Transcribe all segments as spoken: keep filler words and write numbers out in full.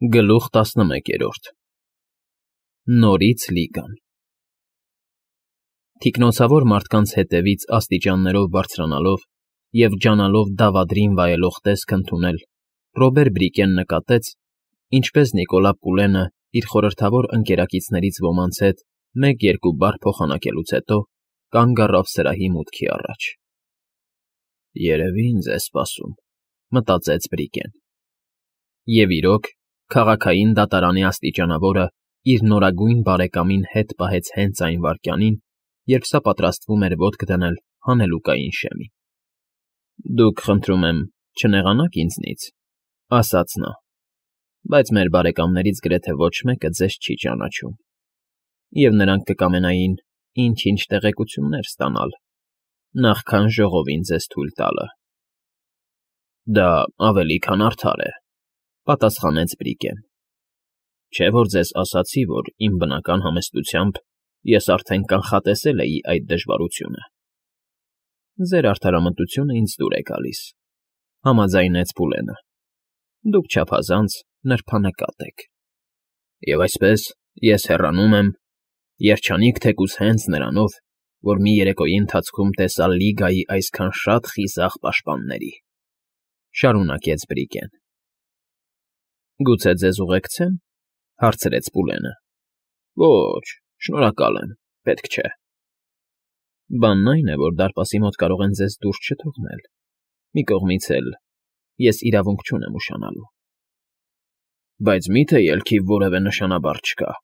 Գլուխ տասնմեկերորդ Նորից լիգան Թիկնոցավոր մարդկանց հետևից աստիճաններով բարձրանալով և ջանալով դավադրին վայելող տեսք ընդունել, Ռոբեր Բրիկեն նկատեց, ինչպես Նիկոլա Պուլենը իր խորհրդավոր ընկերակիցներից ոմանց հետ մեկ֊երկու բառ փոխանակելուց հետո կանգ առավ սրահի մուտքի առաջ։ «Երևի ինձ է սպասում», մտածեց Բրիկեն։ Եվ իրոք, քաղաքային դատարանի աստիճանավորը իր նորագույն բարեկամին հետ պահեց հենց այն վայրկյանին, երբ սա պատրաստվում էր ոտք դնել հանելուկային շեմին։ «Դուք, խնդրում եմ, չնեղանաք ինձնից,֊ ասաց նա,֊ բայց մեր բարեկամներից գրեթե ոչ մեկը ձեզ չի ճանաչում, և նրանք կկամենային ինչ֊ինչ տեղեկություններ ստանալ, նախքան ժողովին ձեզ թույլ տալը»։ «Դա ավելի քան արդար է,֊ պատասխանեց Բրիկեն։ Չէ՞ որ ձեզ ասացի, որ իմ բնական համեստությամբ ես արդեն կանխատեսել էի այդ դժվարությունը»։ «Ձեր արդարամտությունը ինձ դուր է գալիս,֊ համաձայնեց Պուլենը,֊ դուք չափազանց նրբանկատ եք։ Եվ այսպես ես հեռանում եմ, երջանիկ թեկուզ հենց նրանով, որ մի երեկոյի ընթացքում տեսա լիգայի այսքան շատ խիզախ պաշտպանների,֊ շարունակեց Բրիկեն։ «Գուցե ձեզ ուղեկցե՞մ,֊ հարցրեց Պուլենը։ Ոչ, շնորհակալ եմ, պետք չէ։ Բանն այն է, որ դարպասի մոտ կարող են ձեզ դուրս չթողնել, մի կողմից էլ ես իրավունք չունեմ ուշանալու։ Բայց մի՞թե ելքի որևէ նշանաբար չկա։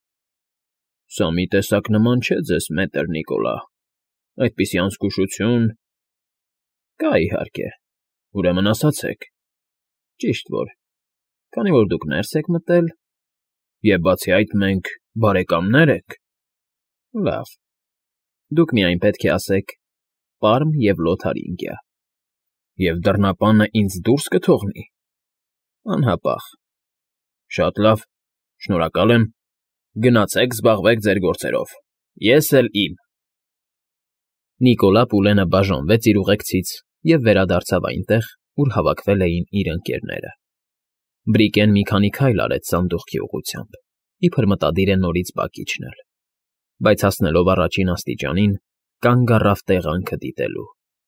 Սա մի տեսակ նման չէ ձեզ, մետր Նիկոլա, այդպիսի անզգուշություն… Կա, իհարկե, ուրեմն ասացեք։ Ճիշտ որ, քանի որ դուք ներս եք մտել, և բացի այդ մենք բարեկամներ ենք… Լավ, դուք միայն պետք է ասեք պարմ և լոթարինգյա։ Եվ դռնապանը ինձ դուրս կթողնի… Անհապաղ… Շատ լավ, շնորհակալ եմ, գնացեք զբաղվեք ձեր գործերով, ես էլ իմ… Նիկոլա Պուլենը բաժանվեց իր ուղեկցից և վերադարձավ այնտեղ, ուր հավաքվել էին իր ընկերները։ Բրիկեն մի քանի քայլ արեց սանդուղքի ուղղությամբ, իբր մտադիր է նորից բակ իջնել, բայց հասնելով առաջին աստիճանին, կանգ առավ տեղանքը դիտելու։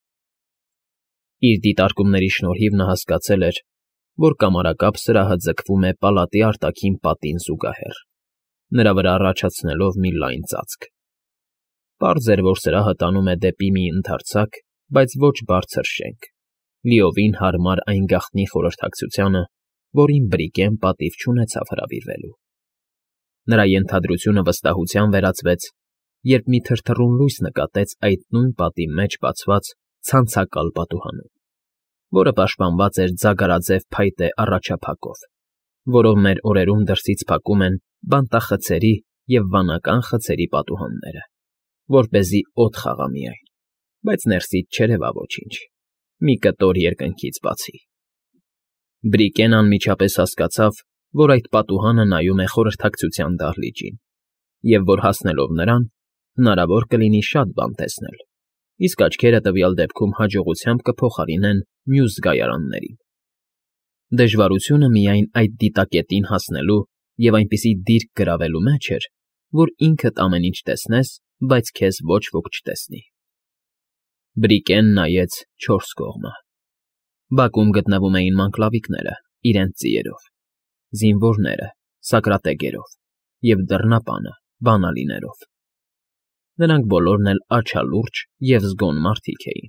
Իր դիտարկումների շնորհիվ նա հասկացել էր, որ կամարակապ սրահը ձգվում է պալատի արտաքին պատին զուգահեռ, նրա վրա առաջացնելով մի լայն ծածկ։ Պարզ էր, որ սրահը տանում է դեպի մի ընդարձակ, բայց ոչ բարձր շենք, լիովին հարմար այն գաղտնի խորհրդակցությանը, որին Բրիկեն պատիվ չունեցավ հրավիրվելու։ Նրա ենթադրությունը վստահության վերածվեց, երբ մի թրթռուն լույս նկատեց այդ նույն պատի մեջ բացված ցանցակալ պատուհանում, որը պաշտպանված էր ձագարաձև փայտե առաջափակով, որով մեր օրերում դրսից փակում են բանտախցերի և վանական խցերի պատուհանները, որպեսզի օդ խաղա միայն, բայց ներսից չերևա ոչինչ, մի կտոր երկնքից բացի։ Բրիկեն անմիջապես հասկացավ, որ այդ պատուհանը նայում է խորհրդակցության դահլիճին, և որ հասնելով նրան, հնարավոր կլինի շատ բան տեսնել, իսկ աչքերը տվյալ դեպքում հաջողությամբ կփոխարինեն մյուս զգայարաններին։ Դժվարությունը միայն այդ դիտակետին հասնելու և այնպիսի դիրք գրավելու մեջ էր, որ ինքդ ամեն ինչ տեսնես, բայց քեզ ոչ ոք չտեսնի։ Բրիկեն նայեց չորս կողմը։ Բակում գտնվում էին մանկլավիկները իրենց ձիերով, զինվորները սակրատեգերով և դռնապանը բանալիներով։ Նրանք բոլորն էլ աչալուրջ և զգոն մարդիկ էին։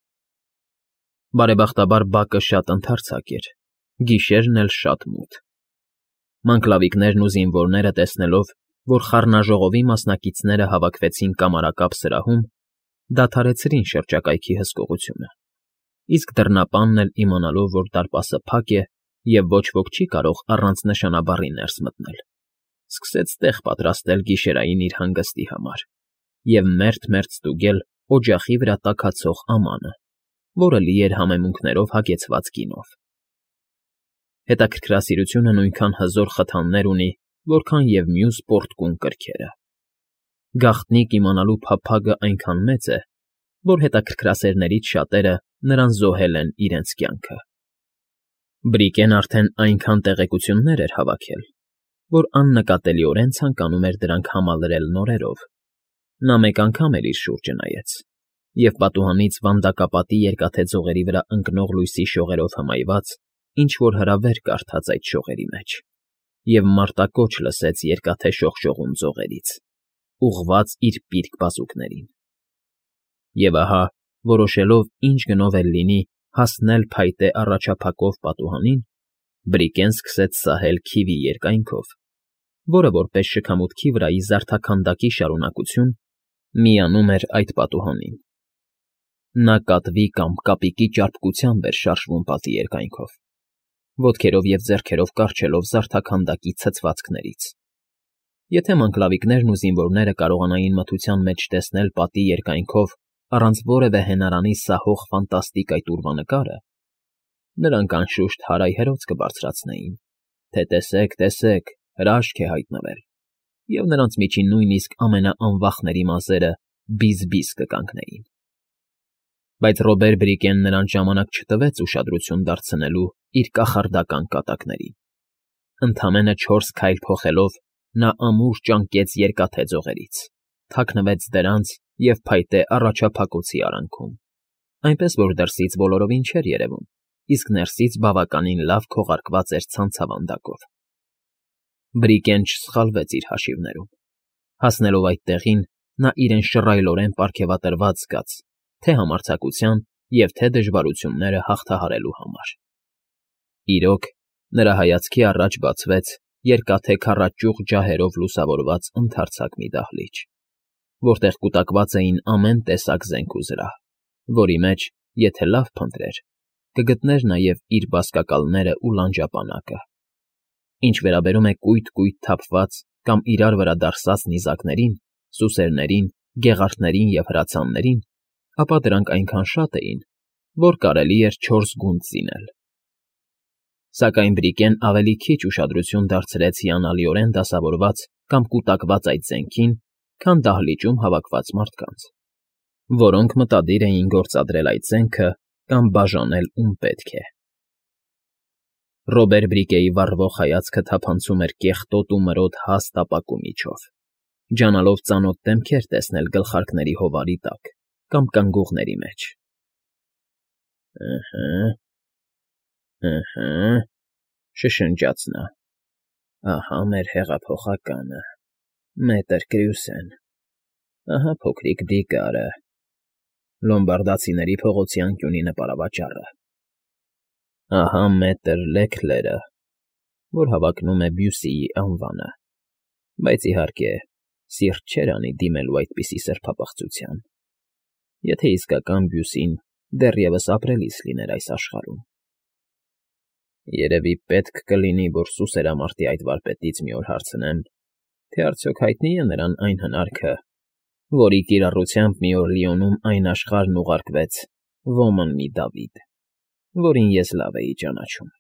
Բարեբախտաբար բակը շատ ընդարձակ էր, գիշերն էլ շատ մութ։ Մանկլավիկներն ու զինվորները տեսնելով, որ խառնաժողովի մասնակիցները հավաքվեցին կամարակապ սրահում, դադարեցրին շրջակայքի հսկողությունը, իսկ դռնապանն էլ իմանալով, որ դարպասը փակ է և ոչ ոք չի կարող առանց նշանաբառի ներս մտնել, սկսեց տեղ պատրաստել գիշերային իր հանգստի համար և մերթ֊մերթ ստուգել օջախի վրա տաքացող ամանը, որը լի էր համեմունքներով հագեցված գինով։ Հետաքրքրասիրությունը նույնքան հզոր խթաններ ունի, որքան և մյուս պոռթկուն կրքերը։ Գաղտնիք իմանալու փափագը այնքան մեծ է, որ հետաքրքրասերներից շատերը նրան զոհել են իրենց կյանքը։ Բրիկեն արդեն այնքան տեղեկություններ էր հավաքել, որ աննկատելիորեն ցանկանում էր դրանք համալրել նորերով. նա մեկ անգամ էլ իր շուրջը նայեց, և պատուհանից վանդակապատի երկաթե ձողերի վրա ընկնող լույսի շողերով հմայված ինչ֊որ հրավեր կարդաց այդ շողերի մեջ, և մարտակոչ լսեց երկաթե շողշողուն ձողերից, ուղղված իր պիրկ բազուկներին։ Եվ ահա, որոշելով ինչ գնով էլ լինի հասնել փայտե առաջափակող պատուհանին, Բրիկեն սկսեց սահել քիվի երկայնքով, որը որպես շքամուտքի վրայի զարդաքանդակի շարունակություն միանում էր այդ պատուհանին։ Նա կատվի կամ կապիկի ճարպկությամբ էր շարժվում պատի երկայնքով, ոտքերով և ձեռքերով կառչելով զարդաքանդակի ցցվածքներից։ Եթե մանկլավիկներն ու զինվորները կարողանային մթության մեջ տեսնել պատի երկայնքով առանց որևէ հենարանի սահող ֆանտաստիկ այդ ուրվանկարը, նրանք անշուշտ հարայհրոց կբարձրացնեին, թե տեսեք, տեսեք, հրաշք է հայտնվել, և նրանց միջին նույնիսկ ամենաանվախների մազերը բիզ֊բիզ կկանգնեին։ Բայց Ռոբեր Բրիկեն նրան ժամանակ չտվեց ուշադրություն դարձնելու իր կախարդական կատակներին. ընդամենը չորս քայլ փոխելով նա ամուր ճանկեց երկաթե ձողերից, թաքնվեց դրանց և փայտե առաջափակոցի արանքում, այնպես որ դրսից բոլորովին չէր երևում, իսկ ներսից բավականին լավ քողարկված էր ցանցավանդակով։ Բրիկեն չսխալվեց իր հաշիվներում. հասնելով այդ տեղին, նա իրեն շռայլորեն պարգևատրված զգաց թե՛ համարձակության և թե՛ դժվարությունները հաղթահարելու համար։ Իրոք, նրա հայացքի առաջ բացվեց երկաթե քառաճյուղ ջահերով լուսավորված ընդարձակ մի դահլիճ, որտեղ կուտակված էին ամեն տեսակ զենք ու զրահ, որի մեջ, եթե լավ փնտրեր, կգտներ նաև իր բազկակալներն ու լանջապանակը։ Ինչ վերաբերում է կույտ֊կույտ թափված կամ իրար վրա դարսած նիզակներին, սուսերներին, գեղարդներին և հրացաններին, ապա դրանք այնքան շատ էին, որ կարելի էր չորս գունդ զինել։ Սակայն Բրիկեն ավելի քիչ ուշադրություն դարձրեց հիանալիորեն դասավորված կամ կուտակված այդ զենքին, քան դահլիճում հավաքված մարդկանց, որոնք մտադիր էին գործադրել այդ զենքը կամ բաժանել ում պետք է։ Ռոբեր Բրիկեի վառվող հայացքը թափանցում էր կեղտոտ ու մրոտ հաստ ապակու միջով, ջանալով ծանոթ դեմքեր տեսնել գլխարկների հովարի տակ կամ կնգուղների մեջ։ «Ըհը, ըհը,֊ շշնջաց նա,֊ ահա մեր հեղափոխականը, մետր Կրյուսեն, ահա փոքրիկ Դիկարը, լոմբարդացիների փողոցի անկյունի նպարավաճառը, ահա մետր Լեքլերը, որ հավակնում է Բյուսիի անվանը, բայց, իհարկե, սիրտ չէր անի դիմելու այդպիսի սրբապղծության, եթե իսկական Բյուսին դեռևս ապրելիս լիներ այս աշխարհում։ Երևի պետք կլինի, որ սուսերամարտի այդ վարպետից մի օր հարցնեմ, թե արդյոք հայտնի է նրան այն հնարքը, որի կիրառությամբ մի օր Լիոնում այն աշխարհն ուղարկվեց ոմն մի Դավիթ, որին ես լավ էի ճանաչում։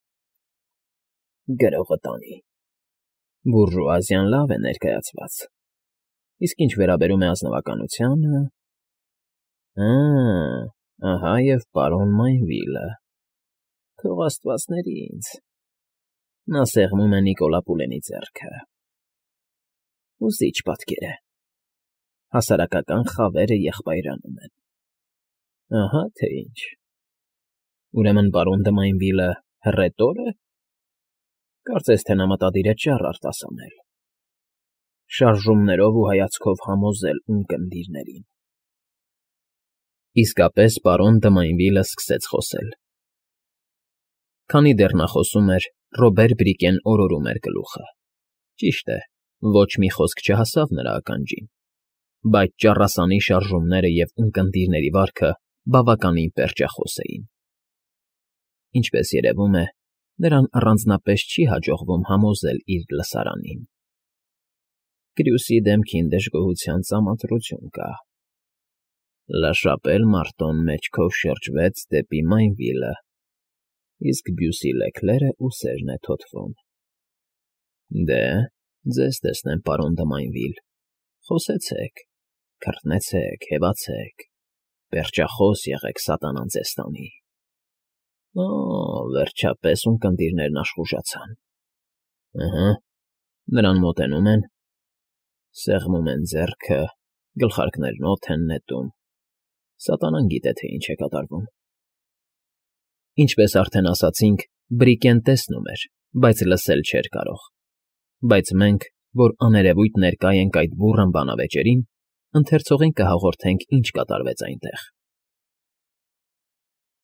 Գրողը տանի, բուրժուազիան լավ է ներկայացված, իսկ ինչ վերաբերում է ազնվականությանը… Ա, ահա և պարոն Մայնվիլը, թող աստվածների ինձ, նա սեղմում է Նիկոլա Պուլենի ձեռքը… Հուզիչ պատկեր է, հասարակական խավերը եղբայրանում են… Ահա թե ինչ… Ուրեմն պարոն դը Մայնվիլը հռետո՞ր է… Կարծես թե նա մտադիր է ճառ արտասանել, շարժումներով ու հայացքով համոզել ունկնդիրներին… Իսկապես պարոն դը Մայնվիլը սկսեց խոսել… Քանի դեռ նա խոսում էր, Ռոբեր Բրիկեն օրորում էր գլուխը. ճիշտ է, ոչ մի խոսք չհասավ նրա ականջին, բայց ճառասանի շարժումները և ունկնդիրների վարքը բավականին պերճախոս էին։ Ինչպես երևում է, նրան առանձնապես չի հաջողվում համոզել իր լսարանին։ Կրյուսի դեմքին դժգոհության ծամոնտրություն կա… Լաշապել մարտոն մեջքով շրջվեց դեպի Մայնվիլը, իսկ Բյուսի Լեքլերը ուսերն է թոթվում… Դե, ձեզ տեսնեմ, պարոն դը Մայնվիլ, խոսեցեք, քրտնեցեք, հևացեք, պերճախոս եղեք, սատանան ձեզ տանի… Օ, վերջապես ունկնդիրներն աշխուժացան։ Ըհը, նրան մոտենում են, սեղմում են ձեռքը, գլխարկներն օդ են նետում, սատանան գիտե, թե ինչ է կատարվում։ Ինչպես արդեն ասացինք, Բրիկեն տեսնում էր, բայց լսել չէր կարող, բայց մենք, որ աներևույթ ներկա ենք այդ բուռն բանավեճերին, ընթերցողին կհաղորդենք, ինչ կատարվեց այնտեղ։